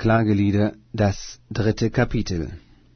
Klagelieder, das 3. Kapitel.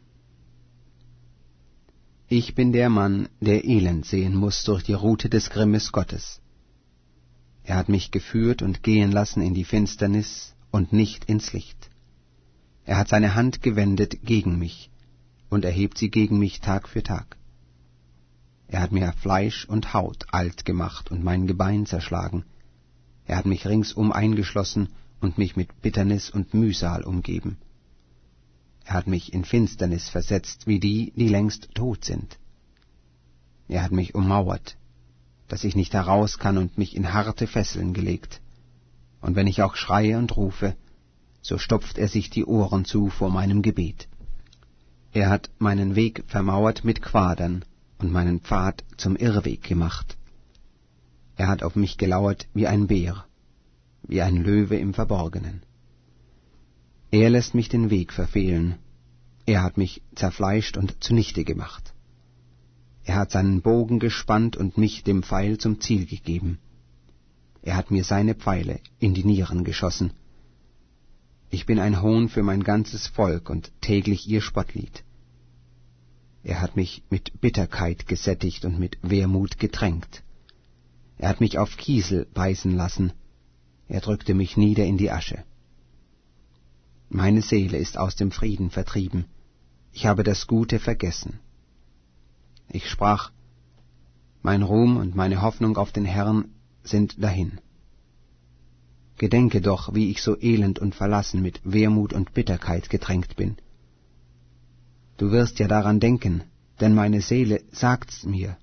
Ich bin der Mann, der Elend sehen muß durch die Rute des Grimmes Gottes. Er hat mich geführt und gehen lassen in die Finsternis und nicht ins Licht. Er hat seine Hand gewendet gegen mich und erhebt sie gegen mich Tag für Tag. Er hat mir Fleisch und Haut alt gemacht und mein Gebein zerschlagen. Er hat mich ringsum eingeschlossen und mich mit Bitternis und Mühsal umgeben. Er hat mich in Finsternis versetzt, wie die, die längst tot sind. Er hat mich ummauert, dass ich nicht heraus kann, und mich in harte Fesseln gelegt. Und wenn ich auch schreie und rufe, so stopft er sich die Ohren zu vor meinem Gebet. Er hat meinen Weg vermauert mit Quadern und meinen Pfad zum Irrweg gemacht. Er hat auf mich gelauert wie ein Bär, wie ein Löwe im Verborgenen. Er lässt mich den Weg verfehlen. Er hat mich zerfleischt und zunichte gemacht. Er hat seinen Bogen gespannt und mich dem Pfeil zum Ziel gegeben. Er hat mir seine Pfeile in die Nieren geschossen. Ich bin ein Hohn für mein ganzes Volk und täglich ihr Spottlied. Er hat mich mit Bitterkeit gesättigt und mit Wermut getränkt. Er hat mich auf Kiesel beißen lassen. Er drückte mich nieder in die Asche. Meine Seele ist aus dem Frieden vertrieben. Ich habe das Gute vergessen. Ich sprach, mein Ruhm und meine Hoffnung auf den Herrn sind dahin. Gedenke doch, wie ich so elend und verlassen mit Wermut und Bitterkeit getränkt bin. Du wirst ja daran denken, denn meine Seele sagt's mir.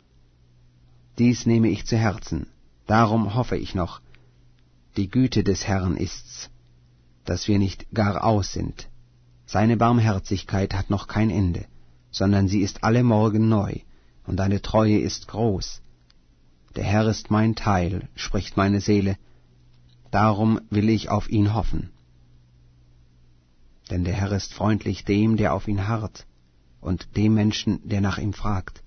Dies nehme ich zu Herzen, darum hoffe ich noch. Die Güte des Herrn ist's, dass wir nicht gar aus sind. Seine Barmherzigkeit hat noch kein Ende, sondern sie ist alle Morgen neu, und deine Treue ist groß. Der Herr ist mein Teil, spricht meine Seele, darum will ich auf ihn hoffen. Denn der Herr ist freundlich dem, der auf ihn harrt, und dem Menschen, der nach ihm fragt.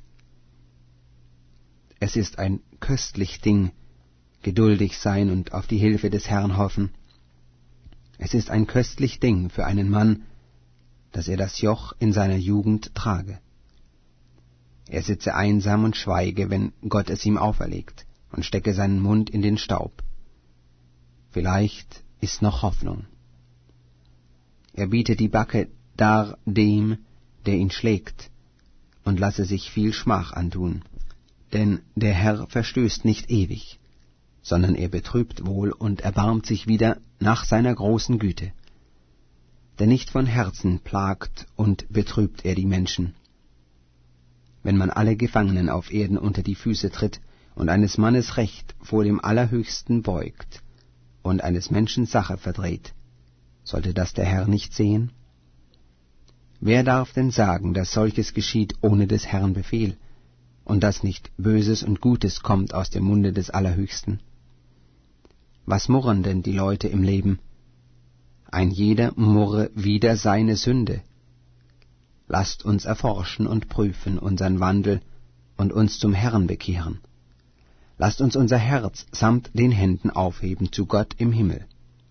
Es ist ein köstlich Ding, geduldig sein und auf die Hilfe des Herrn hoffen. Es ist ein köstlich Ding für einen Mann, dass er das Joch in seiner Jugend trage. Er sitze einsam und schweige, wenn Gott es ihm auferlegt, und stecke seinen Mund in den Staub. Vielleicht ist noch Hoffnung. Er biete die Backe dar dem, der ihn schlägt, und lasse sich viel Schmach antun. Denn der Herr verstößt nicht ewig, sondern er betrübt wohl und erbarmt sich wieder nach seiner großen Güte. Denn nicht von Herzen plagt und betrübt er die Menschen. Wenn man alle Gefangenen auf Erden unter die Füße tritt und eines Mannes Recht vor dem Allerhöchsten beugt und eines Menschen Sache verdreht, sollte das der Herr nicht sehen? Wer darf denn sagen, dass solches geschieht ohne des Herrn Befehl, und dass nicht Böses und Gutes kommt aus dem Munde des Allerhöchsten? Was murren denn die Leute im Leben? Ein jeder murre wider seine Sünde. Lasst uns erforschen und prüfen unseren Wandel und uns zum Herrn bekehren. Lasst uns unser Herz samt den Händen aufheben zu Gott im Himmel.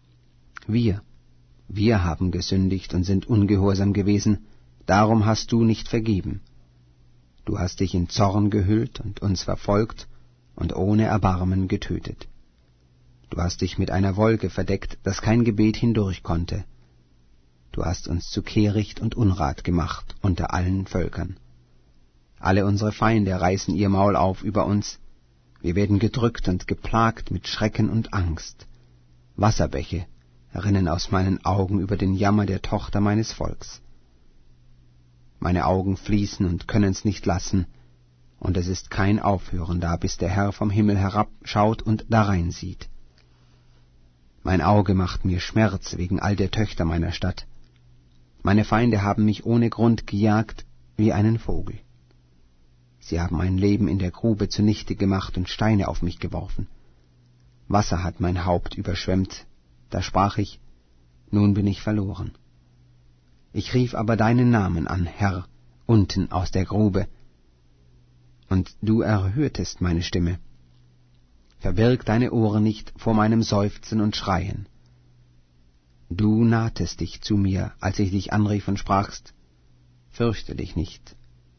Wir haben gesündigt und sind ungehorsam gewesen, darum hast du nicht vergeben. Du hast dich in Zorn gehüllt und uns verfolgt und ohne Erbarmen getötet. Du hast dich mit einer Wolke verdeckt, dass kein Gebet hindurch konnte. Du hast uns zu Kehricht und Unrat gemacht unter allen Völkern. Alle unsere Feinde reißen ihr Maul auf über uns. Wir werden gedrückt und geplagt mit Schrecken und Angst. Wasserbäche rinnen aus meinen Augen über den Jammer der Tochter meines Volks. Meine Augen fließen und können's nicht lassen, und es ist kein Aufhören da, bis der Herr vom Himmel herabschaut und darein sieht. Mein Auge macht mir Schmerz wegen all der Töchter meiner Stadt. Meine Feinde haben mich ohne Grund gejagt wie einen Vogel. Sie haben mein Leben in der Grube zunichte gemacht und Steine auf mich geworfen. Wasser hat mein Haupt überschwemmt, da sprach ich, nun bin ich verloren. Ich rief aber deinen Namen an, Herr, unten aus der Grube, und du erhörtest meine Stimme. Verbirg deine Ohren nicht vor meinem Seufzen und Schreien. Du nahtest dich zu mir, als ich dich anrief und sprachst, fürchte dich nicht.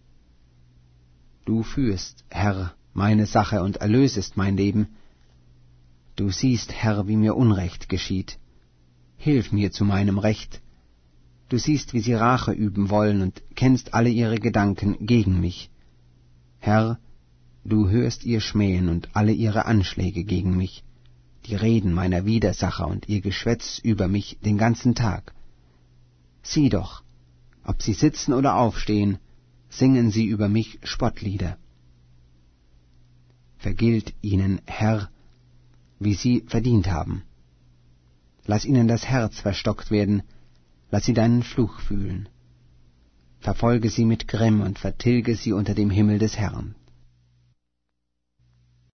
Du führst, Herr, meine Sache und erlösest mein Leben. Du siehst, Herr, wie mir Unrecht geschieht. Hilf mir zu meinem Recht. Du siehst, wie sie Rache üben wollen und kennst alle ihre Gedanken gegen mich. Herr, du hörst ihr Schmähen und alle ihre Anschläge gegen mich, die Reden meiner Widersacher und ihr Geschwätz über mich den ganzen Tag. Sieh doch, ob sie sitzen oder aufstehen, singen sie über mich Spottlieder. Vergilt ihnen, Herr, wie sie verdient haben. Lass ihnen das Herz verstockt werden, lass sie deinen Fluch fühlen. Verfolge sie mit Grimm und vertilge sie unter dem Himmel des Herrn.